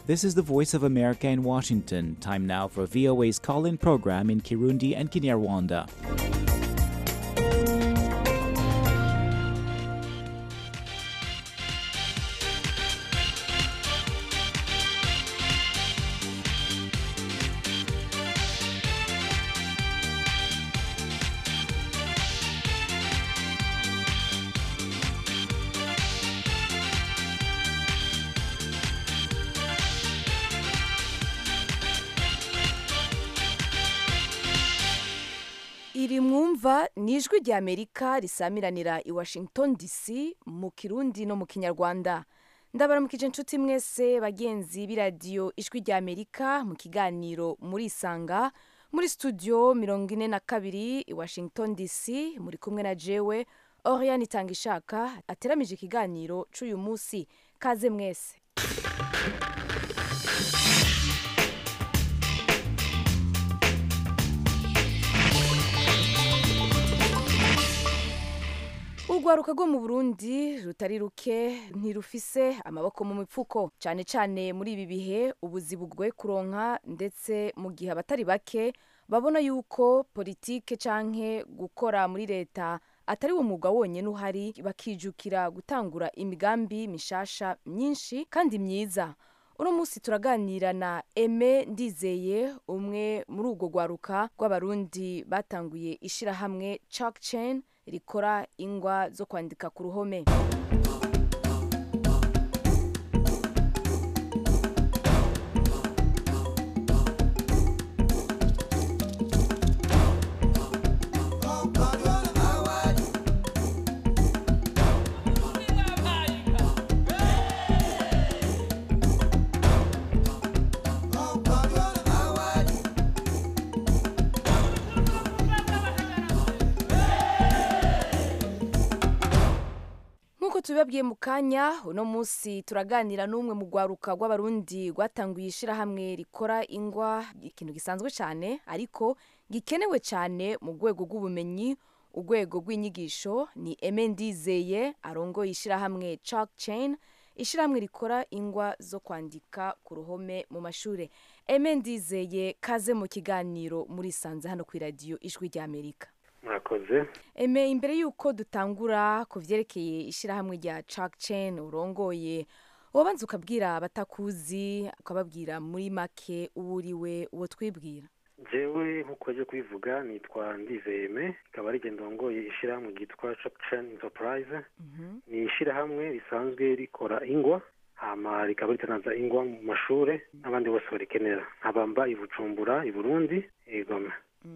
This is the Voice of America in Washington. Time now for VOA's call-in program in Kirundi and Kinyarwanda. iri mwumva ni ijwi rya Amerika risamiranira i Washington DC mu Kirundi no mu Kinyarwanda. Ndabaramukije inshuti mwese bagenzi b'iradiyo ijwi rya Amerika mu kiganiro muri Isanga muri studio 42 i Washington DC muri kumwe na jewe Oriane Itangishaka ateramije ikiganiro c'uyu musi. Kaze mwese. Urwaruka rwo mu Burundi rutari ruke ntirufise amaboko mu mipfuko cyane cyane muri ibi bihe ubuzi bugoye kuronka, ndetse mu gihe abatari bake babona yuko politike canke gukora muri leta atari wo mwuga wonyene uhari, bakijukira gutangura imigambi mishasha myinshi kandi myiza. Uno musi turaganira na Aime Ndizeye, umwe muri urwo rwaruka rw'abarundi batanguye ishirahamwe Chalk Chain rikora ingwa zo kwandika ku ruhome. Tubabwiye mu kanya, uno musi turaganira n'umwe mu rwaruka rw'abarundi rwatanguye ishirahamwe rikora ingwa, ikintu gisanzwe cyane ariko gikenewe cyane mu rwego rw'ubumenyi, urwego rw'inyigisho. Ni Aime Ndizeye arongoye ishirahamwe Chalk Chain, ishirahamwe rikora ingwa zo kwandika ku ruhome mu mashure. Aime Ndizeye, kaze mu kiganiro muri Sanze hano ku radio ijwi rya Amerika. Murakoze. Aime, imbere yuko dutangura ku vyerekeye ishirahamwe rya Chalk Chain urongoye, wobanza ukabwira abatakuzi, ukababwira muri make uwuriwe, uwo twibwira. Jewe nkuko aje kubivuga nitwa Ndizeye Aime, ikaba ari ndongoye ishirahamwe ryitwa Chalk Chain Enterprise. Ni ishirahamwe risanzwe rikora ingwa, hama rikaba ritanaza ingwa mu mashure n'abandi bose barikenera. Nkabamba i Bujumbura, i Burundi, Egome.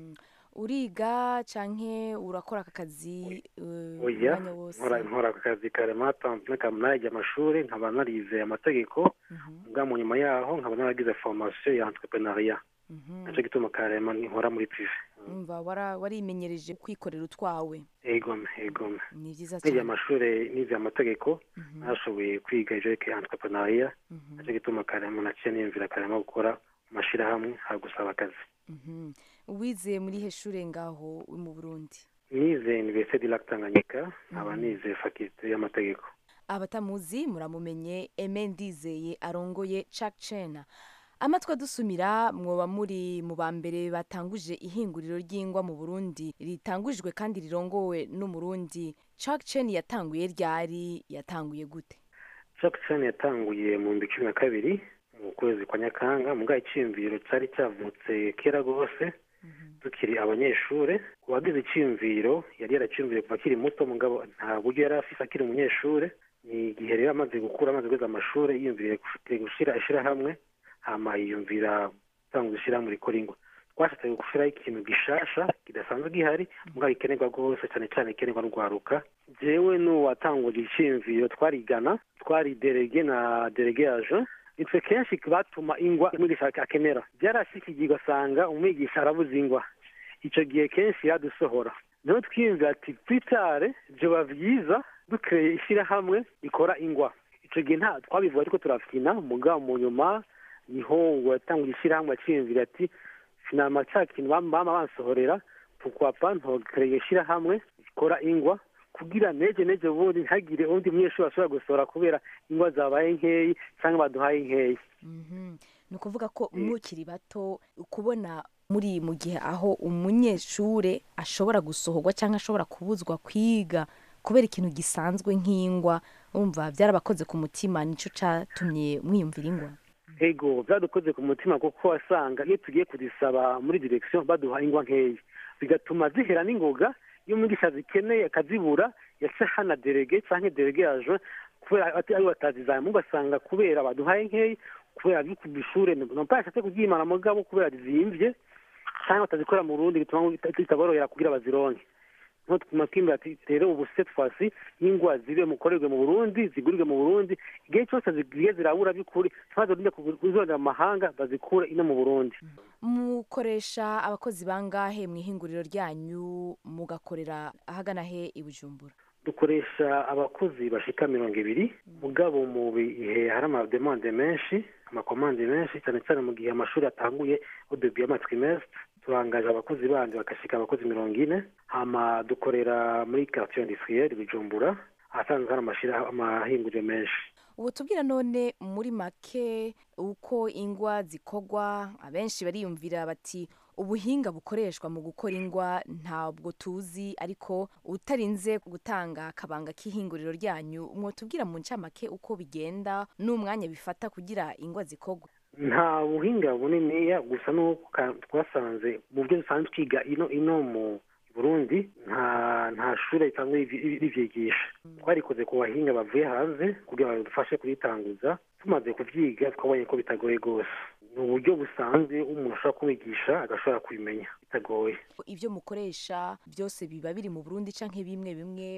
Uriga canke urakora akazi oya nkora akazi karema n'akamara amashuri, nkaba narize amategeko bwa mu nyuma yaho nkaba naragize formation ya entrepreneuria, naco gituma karema nkora muri privé. Umva warimenyereje kwikorera utwawe. Egome Ni vyiza cyane. Nize amategeko nashoboye kwiga ivyo entrepreneuria, naco gituma karema naciye niyumvira karema gukora amashirahamwe hagusaba akazi. Uwize muri he shure ngaho mu Burundi? Nize Université de Tanganyika, aba nize faculté y'amategeko. Abatamuzi muramumenye, Aime Ndizeye arongoye Chalk Chain. Amatwa dusumira mwoba muri mu bambere batanguje ihinguriro ry'ingwa mu Burundi, ritangujwe kandi rirongowe n'umurundi. Chalk Chain yatanguye ryari, yatanguye gute? Chalk Chain yatanguye mu 2012 mu kwezi kwa Nyakanga, mugaye iciyumviro cari cyavutse kera gose tukiri abanyeshure. Uwagize iciyumviro yari yaraciyumviye kuva akiri muto, mugabo nta buryo yari afise akiri umunyeshure. Ni igihe rero amaze gukura, amaze kweza amashure, yiyumviriye gushira ishirahamwe, hama yiyumvira gutanga ishirahamwe rikora ingwa. Twashatse gushiraho ikintu gishasha kidasanzwe gihari, mugabo ikenerwa rwose cyane cyane ikenerwa n'urwaruka. Jewe n'uwatanguje iciyumviro twarigana, twari délégué na délégué agent. Itwe kenshi batuma ingwa umwigisha akenera, byarashikije ugasanga umwigisha arabuze ingwa. Ico gihe kenshi yadusohora, niho twiyumvira ati twitare byoba vyiza dukreye ishirahamwe ikora ingwa. Ico gihe nta twabivuga ariko turafina, mugabo mu nyuma niho ngo yatanguje ishirahamwe aciyumvira ati finama cya kintu bama bansohorera, pourquoi pas ntokreye ishirahamwe ikora ingwa kugira neje ubundi ntihagire undi munyeshuri ashobora gusohora kubera ingwa zabaye nkeyi cyangwa baduhaye nkeyi. ni ukuvuga ko mukiri bato kubona muri mu gihe aho umunyeshure ashobora gusohorwa cyangwa ashobora kubuzwa kwiga kubera ikintu gisanzwe nk'ingwa, urumva byarabakoze ku mutima, nicyo cyatumye mwiyumvira ingwa. Ego byadukoze ku mutima kuko wasanga iyo tugiye kuzisaba muri direction baduha ingwa nkeyi bigatuma zihera n'ingoga, iyo umwigisha zikeneye akazibura yace hana delege cyangwa delege yaje kubera ari batazizanye, ugasanga kubera baduhaye nkeyi kubera byo kubishure nopashatse kubyimana mugabo kubera zimvye cyangwa batazikora mu Burundi bituma bitaborohera kugira bazironke. nko tumakimba ati rero ubu cette fois-ci ingwa zibe mukorerwe mu Burundi zigurirwe mu Burundi, igihe cyose zigiye zirabura by'ukuri twazorinda kuzonda amahanga bazikure ino mu Burundi. Mukoresha abakozi bangahe mu ihinguriro ryanyu mugakorera ahagana he i Bujumbura? Dukoresha abakozi bashika 200 mugabo mu bihe hari amademande menshi, amakomande menshi cyane cyane mu gihe amashuri atanguye au début y'amatrimestre turangaje abakozi bandi bakashika abakozi 40. Hama dukorera muri quartier industriel Bujumbura asanzwe hari amahinguriro menshi. Ubu tubwira none muri make uko ingwa zikogwa, abenshi bariyumvira bati ubuhinga bukoreshwa mu gukora ingwa ntabwo tuzi, ariko utarinze gutanga akabanga k'ihinguriro ryanyu mwotubwira mu ncamake uko bigenda n'umwanya bifata kugira ingwa zikogwa? Nta buhinga bunini gusa nuko twasanze mu byo dusanzwe twiga ino mu Burundi nta shure cyangwa ivyigisha. Twarikoze ku bahinga bavuye hanze kugira badufashe kuritanguza, tumaze kuvyiga twabonye ko bitagoye gose. Ni uburyo busanzwe umuntu ashobora kubigisha agashobora kubimenya bitagoye. Ivyo mukoresha byose biba biri mu Burundi canke bimwe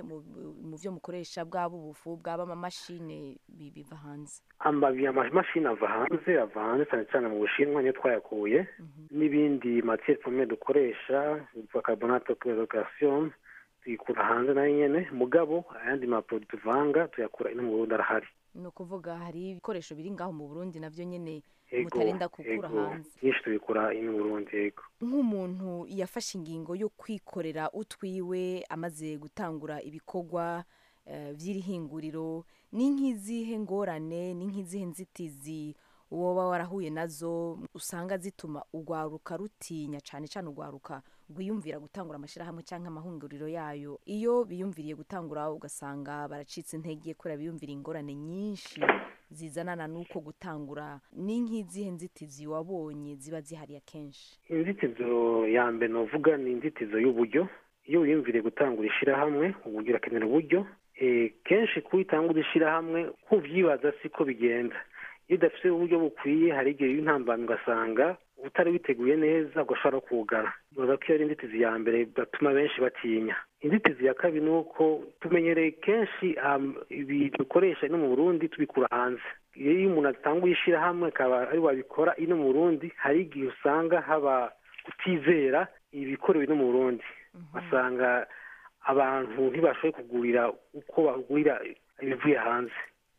mu vyo mukoresha bwabo ubufu bwaba amamashine biva hanze? Amamashine ava hanze cyane cyane mu Bushinwa niyo twayakuye. N'ibindi matière première dukoresha bicarbonate de calcium tuyikura hanze nayo nyene, mugabo ayandi maproduit tuvanga tuyakura ino mu Burundi arahari. Ni ukuvuga hari ibikoresho biri ngaho mu Burundi navyo nyene mutarinda kukura hanze? Nyinshi tubikura ino mu Burundi. Yego. Nk'umuntu yafashe ingingo yo kwikorera utwiwe amaze gutangura ibikorwa vy'iri hinguriro, ni nk'izihe ngorane, ni nk'izihe nzitizi woba warahuye nazo usanga zituma ugwaruka rutinya cane cane ugwaruka rwiyumvira gutangura amashirahamwe canke amahunguriro yayo? Iyo biyumviriye gutangura ugasanga baracitse intege kubera biyumvira ingorane nyinshi zizanana nuko gutangura, ni nk'izihe nzitizi wabonye ziba zihari akenshi? Inzitizo ya mbere novuga ni inzitizo y'uburyo. Iyo wiyumviriye gutangura ishirahamwe uburyo urakenera uburyo, kenshi kuitangura ishirahamwe kuvyibaza siko bigenda. Iyo udafite uburyo bukwiye hari igihe y'intambamyi ugasanga utari witeguye neza ugashobora kugara. Bibaza ko iyo ari inzitizi ya mbere batuma benshi batinya. Inzitizi ya kabiri ni uko tumenyereye kenshi ibi dukoresha ino mu Burundi tubikura hanze. Iyo umuntu atanguye ishirahamwe akaba ari wabikora ino mu Burundi, hari igihe usanga haba kutizera ibikorewe ino mu Burundi. Basanga abantu ntibashoboye kugurira uko bagurira ibivuye hanze.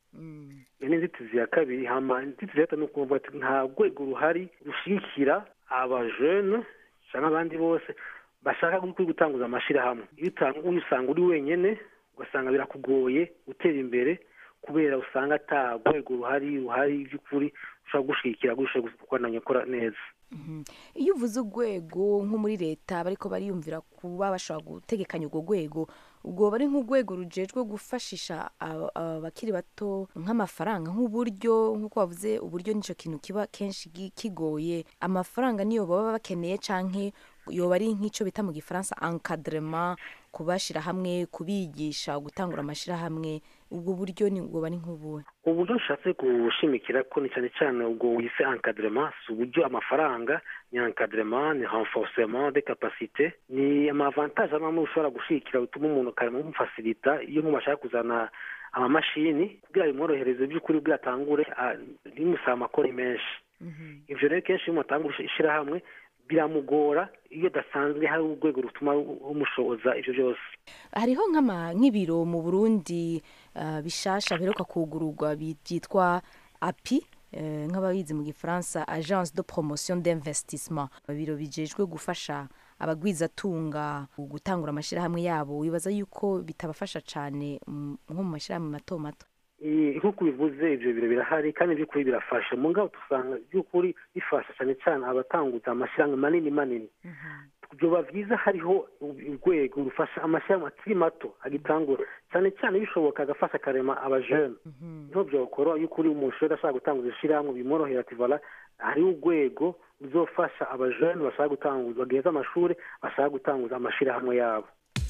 Ni inzitizi ya kabiri. Hama inzitizi ya gatatu ni ukuvuga ati nta rwego ruhari rushigikira abajene cyangwa abandi bose bashaka gutanguza amashirahamwe. Iyo utanguye usanga uri wenyene, ugasanga birakugoye gutera imbere kubera usanga ata rwego ruhari by'ukuri ushobora gushigikira gukora neza. Iyo uvuze urwego nko muri leta bariko bariyumvira kuba bashobora gutegekanya urwo rwego, ubwo bari nk'urwego rujejwe gufashisha abakiri bato nk'amafaranga, nk'uburyo, nk'uko bavuze uburyo nico kintu kiba kenshi kigoye. Amafaranga niyo baba bakeneye canke yoba ari nk'ico bita mu Gifaransa encadrement, kubashira hamwe, kubigisha gutangura amashirahamwe? Ubwo buryo ni ubwo bari nk'ubuhe? Uburyo nshatse gushimikira ko ni cyane cyane ubwo wise encadrement, si uburyo amafaranga, ni encadrement, ni renforcement des capacités, ni amavantage amwe ushobora gushikira utuma umuntu karamufacilita iyo bashaka kuzana amamashini kugira bimworohereze by'ukuri kugira atangure bimusaba amakori menshi. Ivyo rero kenshi iyo mutangura ishirahamwe biramugora iyo dasanzwe hari urwego rutuma umushoboza ivyo byose. Hariho nk'ibiro mu Burundi bishasha biheruka kugururwa byitwa API, nk'ababizi mu Gifaransa Agence de Promotion d'Investissement, ibiro bijejwe gufasha abagwizatunga gutangura amashyirahamwe yabo, wibaza yuko bitabafasha cyane nko mu mashyirahamwe mato mato? nk'uko bivuze ibyo biro birahari kandi by'ukuri birafasha. mu ngabo dusanga by'ukuri bifasha cyane cyane abatanguza amashyirahamwe manini. byoba byiza hariho urwego rufasha amashyirahamwe akiri mato agitangura, cyane cyane bishoboka agafasha akarema abajene. niho byakora y'ukuri umusore ashaka gutanguza ishyirahamwe bimworohera ati voilà hariho urwego ruzofasha abajene bashaka gutanguza, bagiheza amashuri bashaka gutanguza amashyirahamwe yabo.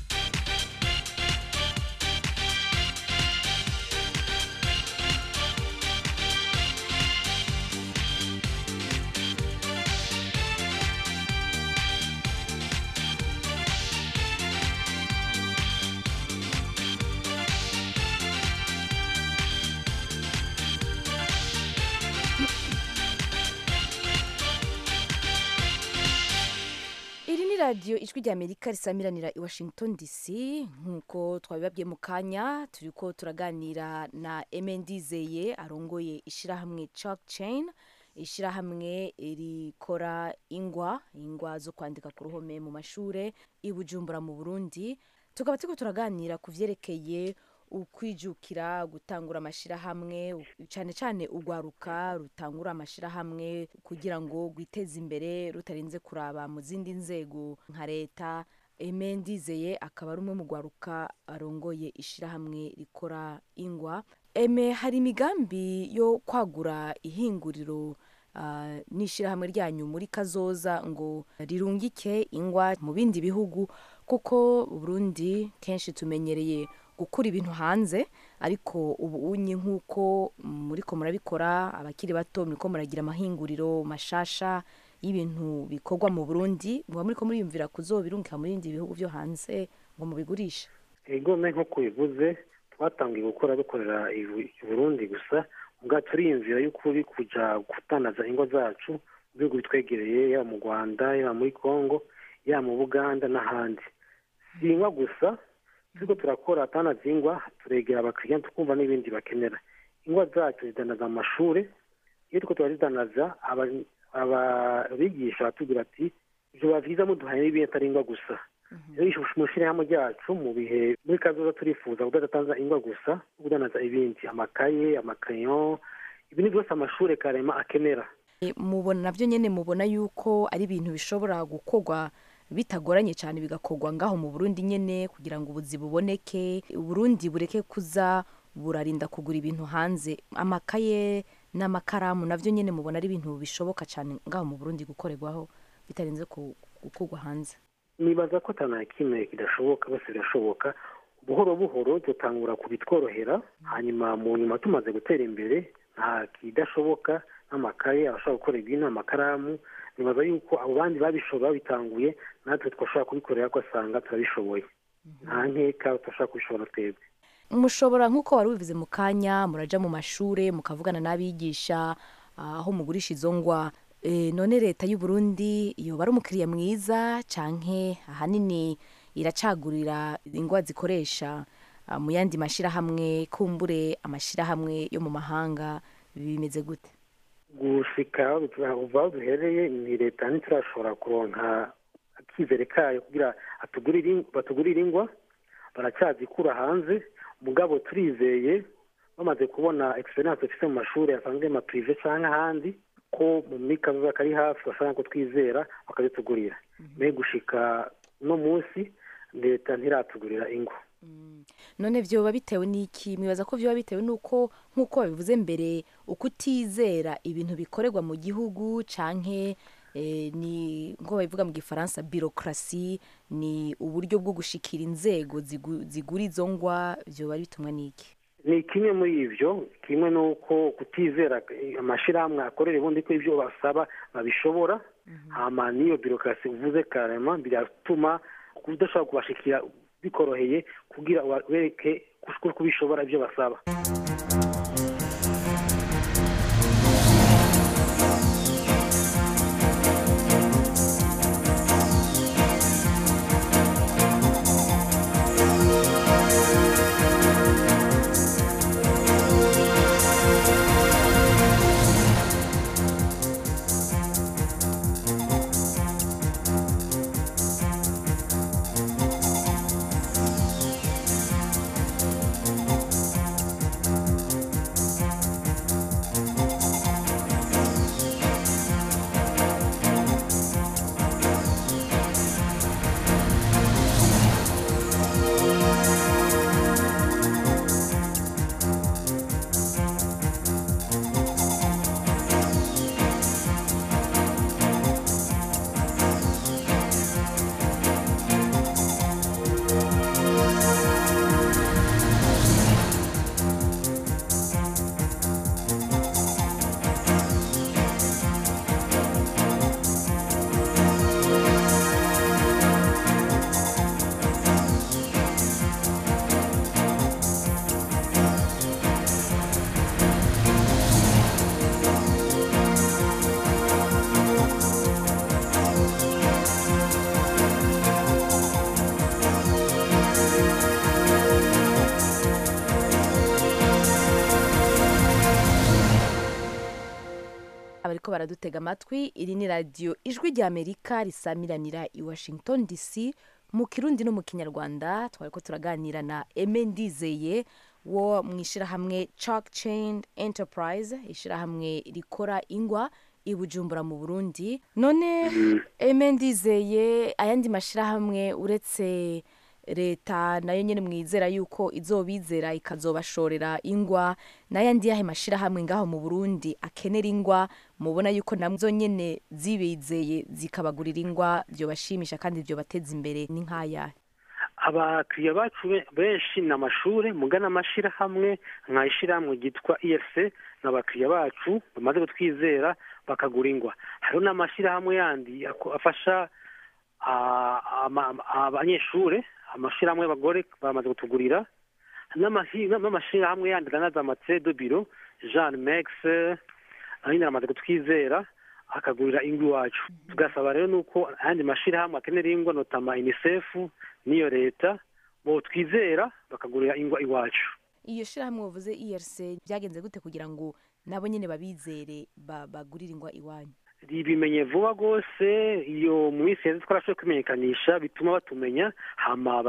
radiyo ijwi rya Amerika risamiranira i Washington DC. nk'uko twabibabwiye mu kanya, turi ko turaganira na Ndizeye arongoye ishyirahamwe Chalk Chain, ishyirahamwe rikora ingwa zo kwandika ku ruhome mu mashure i Bujumbura mu Burundi. Tukaba turiko turaganira ku vyerekeye ukwijukira gutangura amashirahamwe, cyane cyane urwaruka rutangura amashirahamwe kugira ngo rwiteze imbere rutarinze kuraba mu zindi nzego nka leta. Ndizeye akaba ari umwe mu rwaruka arongoye ishirahamwe rikora ingwa. Hari imigambi yo kwagura ihinguriro n'ishirahamwe ryanyu muri kazoza ngo rirungike ingwa mu bindi bihugu, kuko Burundi kenshi tumenyereye gukura ibintu hanze, ariko ubu unyi nk'uko muriko murabikora, abakiri bato muriko muragira amahinguriro mashasha y'ibintu bikorwa mu Burundi, muba muriko muriyumvira kuzobirungika mu bindi bihugu byo hanze ngo mubigurishe? Ego nk'uko bivuze twatangiye gukora dukorera i Burundi gusa, ubwa turiyumvira yuko uri kuja gutandaza ingwa zacu mu bihugu bitwegereye, yaba mu Rwanda, yaba muri Congo, yaba mu Buganda n'ahandi. Si ingwa gusa turiko turakora atanaza ingwa, turegera abakiriya tukumva n'ibindi bakenera. Ingwa zacu zidanaza mu mashure, iyo turiko turazidanaza abigisha batubwira ati vyoba vyiza muduhaye n'ibindi atari ingwa gusa. rero mw'ishirahamwe ryacu mu bihe muri kazoza turifuza kudatanza ingwa gusa, kudanaza ibindi, amakaye, amakayon, ibintu byose amashure karema akenera. Mubona navyo nyene, mubona yuko ari ibintu bishobora gukorwa bitagoranye cyane, bigakorwa ngaho mu Burundi nyene kugira ngo ubuzi buboneke, Burundi bureke kuza burarinda kugura ibintu hanze? Amakaye n'amakaramu navyo nyene mubona ari ibintu bishoboka cyane ngaho mu Burundi gukorerwaho bitarinze gukorwa hanze? Nibaza ko atana kimwe kidashoboka, bose birashoboka. Buhoro buhoro dutangura kubitworohera, hanyuma mu nyuma tumaze gutera imbere nta kidashoboka. N'amakaye abashobora gukora ibintu, amakaramu, nibaza yuko abo bandi babishobora bitanguye, natwe twashobora kubikorera ko asanga turabishoboye. nta nkeka tutashobora kubishobora twebwe. Mushobora nk'uko wari ubivuze mu kanya, muraja mu mashure mukavugana n'abigisha aho mugurisha izo ngwa. None leta y'u Burundi yoba ari umukiriya mwiza canke ahanini iracagurira ingwa zikoresha mu yandi mashirahamwe, kumbure amashirahamwe yo mu mahanga, bimeze gute? Gushika uva duhereye ni leta ntiturashobora kuronka akizere kayo kugira batugurire ingwa, baracyazikura hanze. Mugabo turizeye bamaze kubona experience ifite mu mashuri asanzwe ma privé canke ahandi, ko mu mikazoza kari hafi bashaka ko twizera bakazitugurira. Me gushika no munsi leta ntiratugurira ingwa. None vyoba bitewe n'iki? Mwibaza ko vyoba bitewe nuko nk'uko babivuze mbere, ukutizera ibintu bikorerwa mu gihugu, canke ni ngo babivuga mu gifaransa bureaucratie, ni uburyo bwo gushikira inzego zigura izo ngwa, vyoba bitumwa n'iki? Ni kimwe muri ivyo, kimwe nuko kutizera amashirahamwe akorera ubundi ko ivyo basaba babishobora. Hama niyo bureaucratie uvuze karema biratuma kudashobora kubashikira bikoroheye kugira wereke kubishobora ivyo basaba. bariko baradutega amatwi, iri ni radio ijwi rya Amerika risamiranira i Washington DC mu Kirundi no mu Kinyarwanda. Twariko turaganira na Aime Ndizeye wo mwishirahamwe Chalk Chain Enterprise, ishirahamwe rikora ingwa i Bujumbura mu Burundi. None Aime Ndizeye, ayandi mashirahamwe uretse leta nayo nyene mwizera yuko izobizera ikazobashorera ingwa, n'ayandi yahe mashirahamwe ngaho mu Burundi akenera ingwa mubona yuko nazo nyene zibizeye zikabagurira ingwa vyobashimisha kandi vyobateza imbere ni nk'ayahe? Abakiriya bacu benshi ni amashure mugana amashirahamwe nka ishirahamwe ryitwa IFC, n'abakiriya bacu bamaze kutwizera bakagura ingwa. Hariho n'amashirahamwe yandi afasha abanyeshure, amashirahamwe y'abagore bamaze kutugurira, n'amashirahamwe yandi ganaza amacedo biro Jean Max nyine amaze kutwizera akagurira ingwa iwacu. Tugasaba rero nuko ayandi mashirahamwe akenera ingwa notama UNICEF niyo leta bo twizera bakagurira ingwa iwacu. Iyo shirahamwe uvuze IRC byagenze gute kugira ngo nabo nyene babizere bagurira ingwa iwanyu? Ribimenye vuba gose, iyo mu minsi yeze twarashoboye kwimenyekanisha bituma batumenya, hama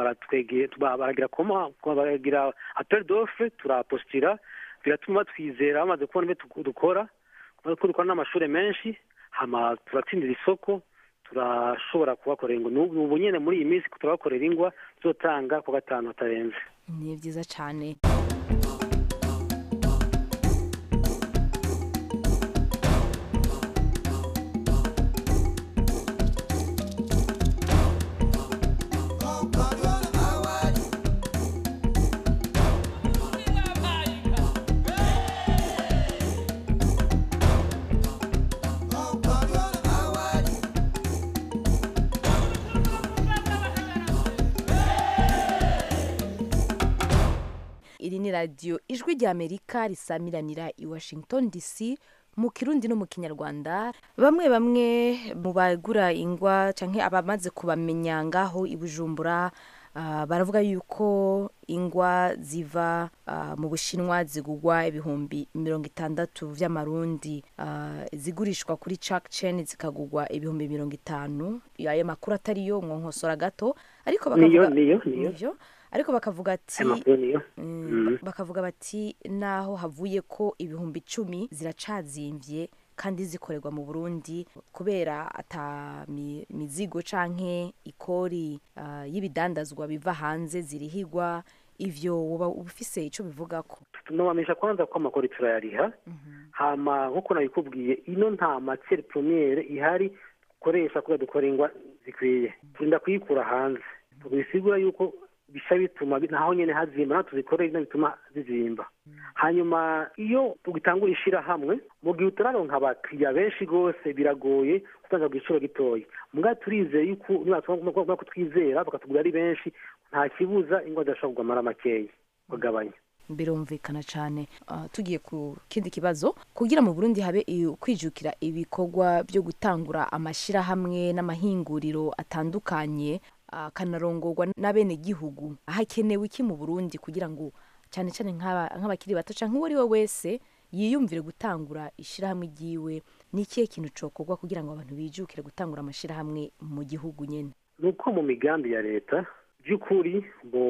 baragira appel d'offre turapostira, biratuma twizera bamaze kubona ibyo dukora n'amashure menshi, hama turatsindira isoko, turashobora kubakorera ingwa. N'ubu nyene muri iyi minsi turabakorera ingwa tuzotanga ku gatanu hatarenze. Ni vyiza cane. Iri ni radio ijwi rya Amerika risamiranira i Washington DC mu Kirundi no mu Kinyarwanda. Bamwe mu bagura ingwa canke abamaze kubamenya ngaho i Bujumbura baravuga yuko ingwa ziva mu Bushinwa zigugwa ibihumbi 60 vy'amarundi, zigurishwa kuri Chalk Chain zikagugwa ibihumbi 50. Ayo makuru atariyo mwonkosora gato, ariko bakavuga niyo ariko bakavuga ati bakavuga bati naho havuye ko ibihumbi 10 ziracazimvye kandi zikorerwa mu Burundi kubera ata mizigo canke ikori y'ibidandazwa biva hanze zirihigwa. Ivyo woba ufise ico bivugako? Tunabamisha kwanza ko amakori turayariha, hama nkuko nabikubwiye ino nta matière première ihari koresha kuba dukora ingwa zikwiye, turinda kuyikura hanze. Tubisigura yuko bisha bituma naho nyene hazimba na tuzikorera bituma zizimba. Hanyuma iyo tugitangura ishirahamwe mu gihe utararonka abakiriya benshi gose biragoye kutanga igiciro gitoya. Muga turizeye yuko nibatuma kutwizera bakatugura ari benshi, nta kibuza ingwa zashobora kugamara makeyi kugabanya. Birumvikana cane. Tugiye ku kindi kibazo, kugira mu Burundi habe kwijukira ibikorwa byo gutangura amashirahamwe n'amahinguriro atandukanye kanarongorwa n'abene gihugu, hakenewe iki mu Burundi kugira ngo cyane cyane nk'abakiri bato canke uwo ari we wese yiyumvire gutangura ishirahamwe ryiwe? Ni ikihe kintu cokorwa kugira ngo abantu bijukire gutangura amashirahamwe mu gihugu nyene? Nuko mu migambi ya leta by'ukuri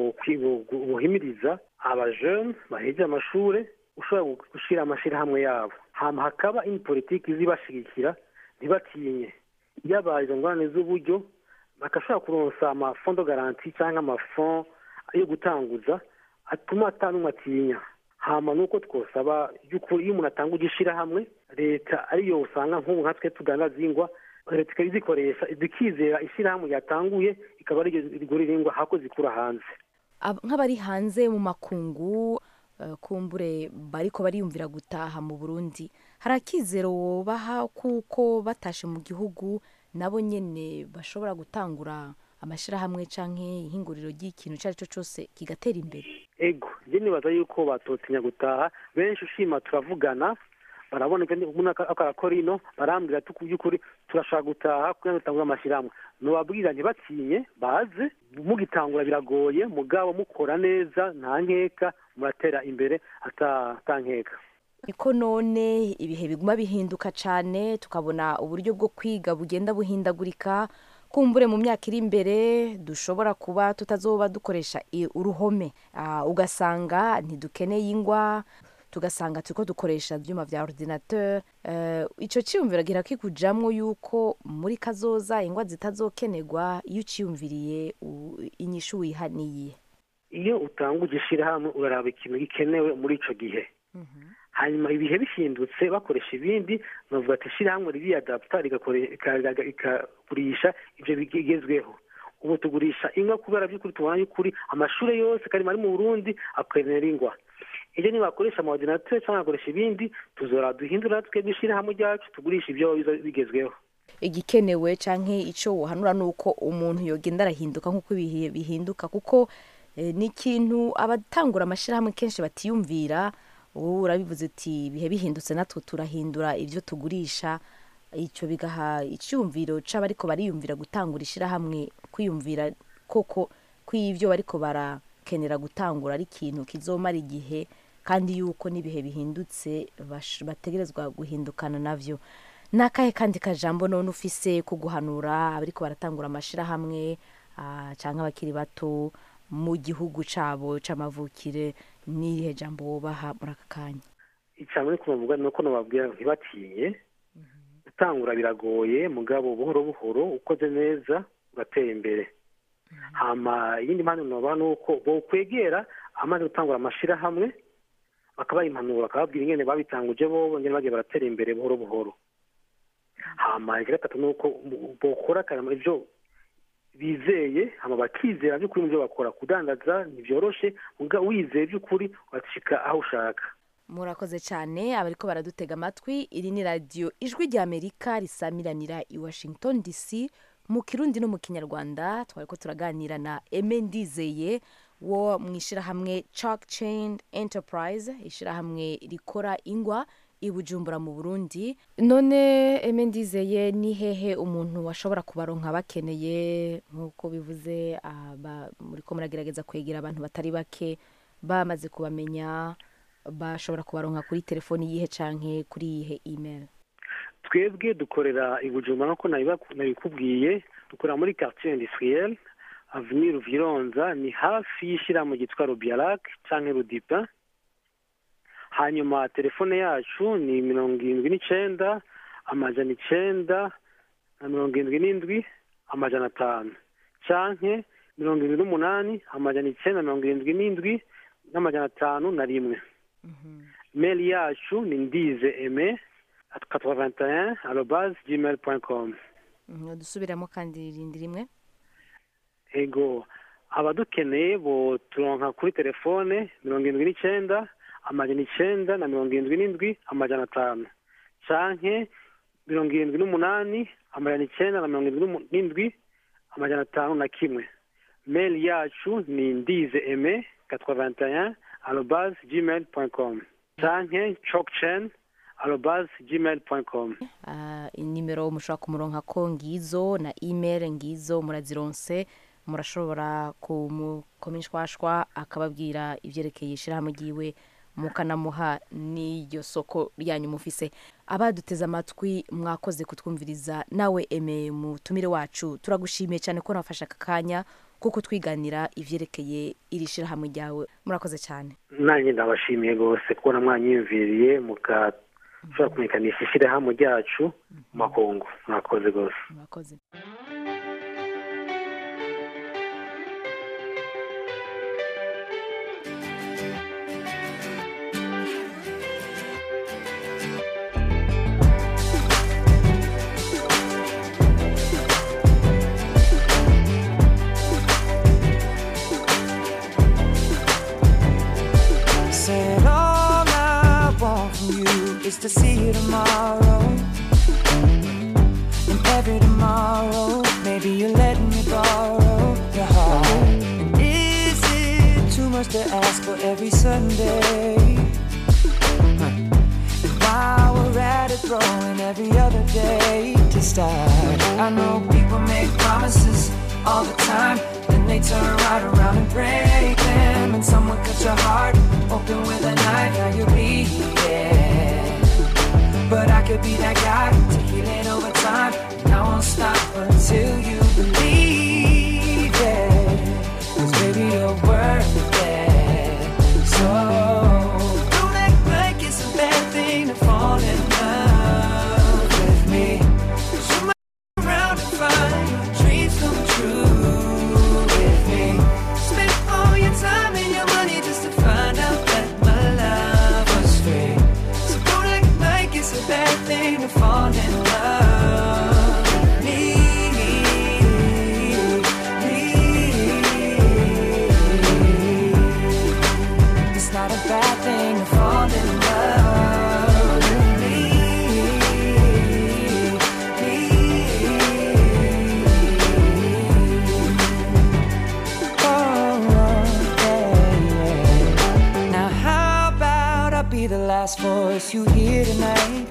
bohimiriza abajeune baheje amashure ushobora gushira amashirahamwe yabo, hama hakaba politiki zibashigikira ntibatinye. Yabaye ngorane z'uburyo bakashobora kuronsa amafondo garanti cyangwa amafond yo gutanguza atuma atanumwe atinya. Hama nuko twosaba by'ukuri iyo umuntu atanga igishirahamwe leta ariyo usanga nk'ubu nkatwe tudandaza ingwa, leta ikazikoresha zikizera ishirahamwe yatanguye ikaba ariyo rigurira ingwa hako zikura hanze. Nk'abari hanze mu makungu kumbure bariko bariyumvira gutaha mu Burundi, hari akizero wobaha kuko batashe mu gihugu nabo nyene bashobora gutangura amashirahamwe canke ihinguriro ry'ikintu cari cyo cyose kigatera imbere? Ego je nibaza yuko batotinya gutaha. Benshi ushima turavugana, barabona kandi umuntu akarakora ino barambwira tukuyukuri turashaka gutaha kugira ngo tangura amashirahamwe. Nobabwira ntibatinye baze, mugitangura biragoye mugabo mukora neza nta nkeka muratera imbere atankeka. Niko none ibihe biguma bihinduka cyane tukabona uburyo bwo kwiga bugenda buhindagurika kumbure mu myaka iri imbere dushobora kuba tutazoba dukoresha uruhome ugasanga ntidukeneye ingwa tugasanga turiko dukoresha ibyuma vya ordinateur ico ciyumvira gira kikujamwo yuko muri kazoza ingwa zitazokenerwa iyo uciyumviriye inyishu wihaniye iyo utanguje ishirahamwe uraraba ikintu gikenewe muri ico gihe hanyuma ibihe bihindutse bakoresha ibindi bavuga ati ishirahamwe ririyadapta rikagurisha ivyo bigezweho ubu tugurisha ingwa kubera by'ukuri tubona y'ukuri amashuri yose kandi ari mu Burundi akenera ingwa iyo nibakoresha amaordinateur cyangwa bakoresha ibindi tuzora duhindura twebwe ishirahamwe ryacu tugurisha ibyo bigezweho igikenewe canke ico wohanura nuko umuntu yogenda arahinduka nk'uko ibihe bihinduka kuko ni ikintu abatangura amashirahamwe kenshi batiyumvira ubu urabivuze uti ibihe bihindutse natwe turahindura ibyo tugurisha icyo bigaha icyumviro c'abariko bariyumvira gutangura ishirahamwe kwiyumvira koko kw'ivyo bariko barakenera gutangura ari ikintu kizomara igihe kandi yuko n'ibihe bihindutse bategerezwa guhindukana navyo nakahe kandi kajambo none ufise kuguhanura abariko baratangura amashirahamwe canke abakiri bato mu gihugu cabo c'amavukire nihe jambo wobaha muri aka kanya icamwe kuvuga nuko nababwira ntibatinye gutangura biragoye mugabo buhoro buhoro ukoze neza ugatera imbere hama iyindi mpano noba nuko bokwegera amaze gutangura amashirahamwe bakabaha impanuro bakababwira ingene babitanguje bobo ngene bagiye baratera imbere buhoro buhoro hama ikigatatu nuko bokora akarama ivyo bizeye hama bakizera by'ukuri mu byo bakora kudandaza ntibyoroshe wizeye by'ukuri washika aho ushaka murakoze cyane abariko baradutega amatwi iri ni radio ijwi rya Amerika risamiranira i Washington DC mu Kirundi no mu Kinyarwanda twariko turaganira na Aime Ndizeye wo mwishirahamwe Chalk Chain Enterprise ishirahamwe rikora ingwa i Bujumbura mu Burundi none Aime Ndizeye ni hehe umuntu washobora kubaronka bakeneye nkuko bivuze muriko muragerageza kwegera abantu batari bake bamaze kubamenya bashobora kubaronka kuri telefoni yihe canke kuri yihe email twebwe dukorera i Bujumbura nko nabikubwiye dukorera muri quartier industriel avenue Ruvironza ni hafi y'ishirahamwe ryitwa Rubialac canke Rudipa hanyuma telefone yacu ni 79 amajana 9 na 77 amajana 5 canke 78 amajana 9 na 77 n'amajana 5 na 1 mail yacu ni ndize81@gmail.com dusubiramo kandi irindi rimwe ego abadukeneye bo turonka kuri telefone 79 amajana 9 na 77 amajana 5 canke 78 amajana 9 na 77 amajana 5 na 1 mail yacu ni ndize81@gmail.com canke chalkchain@gmail.com inimero mushobora kumuronka ko ngizo na email ngizo murazironse murashobora kumukomishwashwa akababwira ivyerekeye ishirahamwe ryiwe mukanamuha n'iryo soko ryanyu mufise abaduteze amatwi mwakoze kutwumviriza nawe Aime mutumire wacu turagushimiye cyane ko nafasha akanya kuko twiganira ivyerekeye iri shirahamwe ryawe murakoze cyane nanjye ndabashimiye gose kubona mwanyiyumviriye mukashobora kumenyekanisha ishirahamwe ryacu mu makungu mwakoze gose murakoze To see you tomorrow, and every tomorrow, maybe you're letting me borrow your heart. And is it too much to ask for every Sunday? And while we're at it, throwing every other day to start. I know people make promises all the time, then they turn right around and break them. And someone cut your heart open with a knife, now you're bleeding. could be that guy to heal it over time. And I won't stop until you believe it. 'Cause baby, you're worth it. So don't act like it's a bad thing to fall in love with me. 'Cause you might come around and find your dreams come true with me. Spend all your time and your money just to find out that my love was free. So don't act like it's a bad thing to fall in love with me. It's not a bad thing to fall in love with me. Now how about I be the last voice you hear tonight,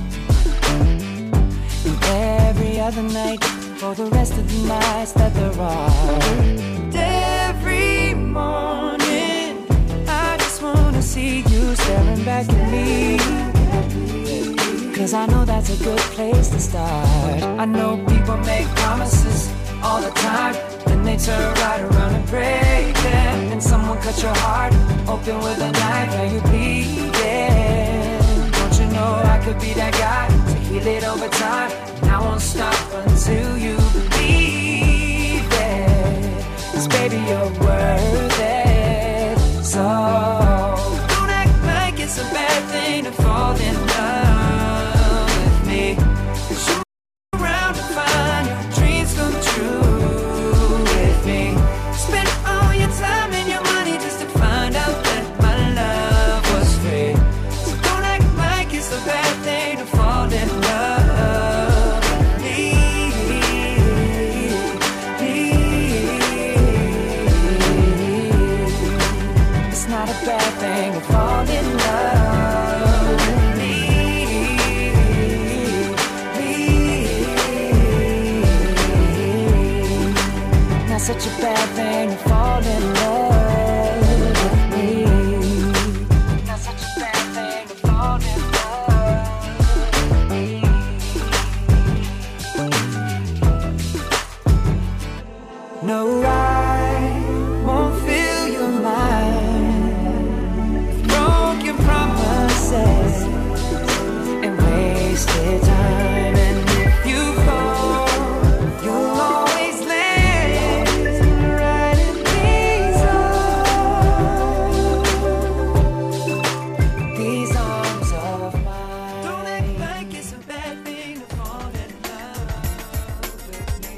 and every other night for the rest of the nights that there are. And every morning I just wanna see you staring back at me, 'cause I know that's a good place to start. I know people make promises all the time, then they turn right around and break them. And someone cut your heart open with a knife, now you bleeding. Don't you know I could be that guy to heal it over time? And I won't stop until you believe it. 'Cause baby, you're worth it. So don't act like it's a bad thing to fall in love with me. 'Cause you around and find your dreams come true with me. Spend all your time and your money just to find out that my love was free. So don't act like it's a bad thing to fall in love with me. It's not a bad thing to fall in love with me. Not such a bad thing to fall in love with me. Not such a bad thing to fall in love with me. No, I won't fill your mind with broken promises and wasted time. And if you fall, you'll always land right in these arms of mine. Don't act like it's a bad thing to fall in love with me.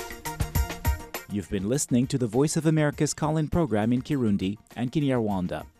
You've been listening to the Voice of America's call-in program in Kirundi and Kinyarwanda.